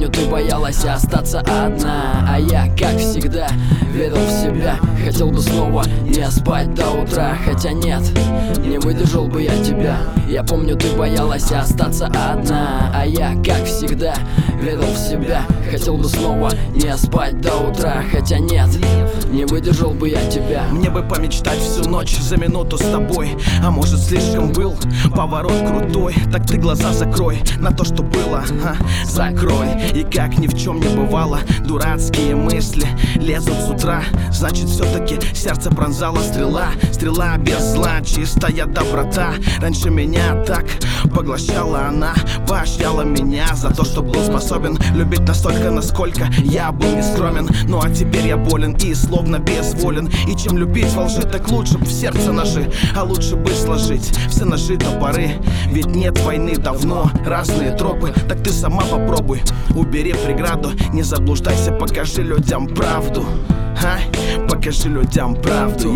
помню, ты боялась остаться одна, а я, как всегда, верил в себя. Хотел бы снова не спать до утра, хотя нет, не выдержал бы я тебя. Я помню, ты боялась остаться одна, а я, как всегда, верил в себя. Хотел бы снова не спать до утра, хотя нет, не выдержал бы я тебя. Мне бы помечтать всю ночь за минуту с тобой, а может слишком был поворот крутой. Так ты глаза закрой на то, что было, закрой. И как ни в чем не бывало, дурацкие мысли лезут с утра. Значит, все-таки сердце пронзала стрела. Стрела без зла, чистая доброта. Раньше меня так поглощала она, поощряла меня за то, что был способен любить настолько, насколько я был нескромен. Ну а теперь я болен и словно безволен. И чем любить во лжи, так лучше б в сердце ножи. А лучше бы сложить все ножи топоры. Ведь нет войны давно, разные тропы. Так ты сама попробуй, убери преграду. Не заблуждайся, покажи людям правду. Покажи людям правду.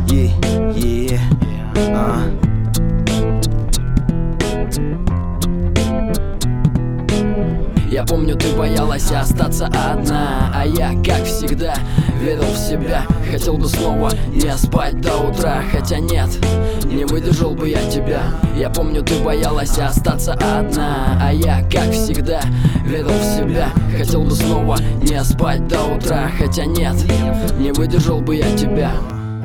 Я помню, ты боялась остаться одна, а я, как всегда, верил в себя. Хотел бы снова не спать до утра, хотя нет, не выдержал бы я тебя. Я помню, ты боялась остаться одна, а я, как всегда, верил в себя. Хотел бы снова не спать до утра, хотя нет, не выдержал бы я тебя.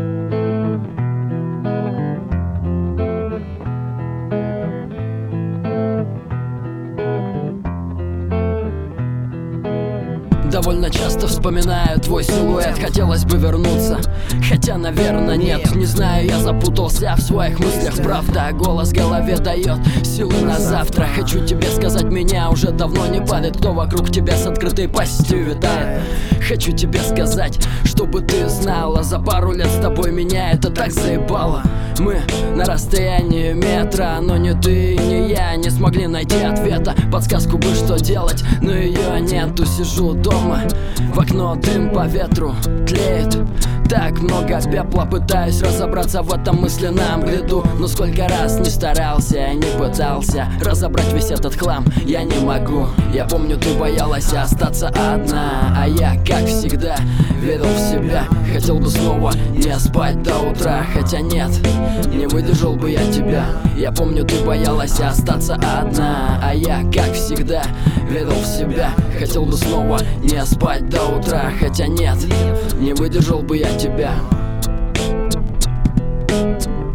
Довольно часто вспоминаю твой силуэт. Хотелось бы вернуться, хотя, наверное, нет. Не знаю, я запутался в своих мыслях. Правда, голос в голове дает силы на завтра. Хочу тебе сказать, меня уже давно не палит. Кто вокруг тебя с открытой пастью витает. Хочу тебе сказать, чтобы ты знала, за пару лет с тобой меня это так заебало. Мы на расстоянии метра, но ни ты, ни я не смогли найти ответа. Подсказку бы, что делать, но ее нету. Сижу дома, в окно дым по ветру тлеет. Так много пепла, пытаюсь разобраться в этом мысленном бреду. Но сколько раз не старался, не пытался разобрать весь этот хлам, я не могу. Я помню, ты боялась остаться одна, а я, как всегда, верил в себя. Хотел бы снова не спать до утра, хотя нет, не выдержал бы я тебя. Я помню, ты боялась остаться одна, а я, как всегда, верил в себя. Хотел бы снова не спать до утра, хотя нет, не выдержал бы я тебя.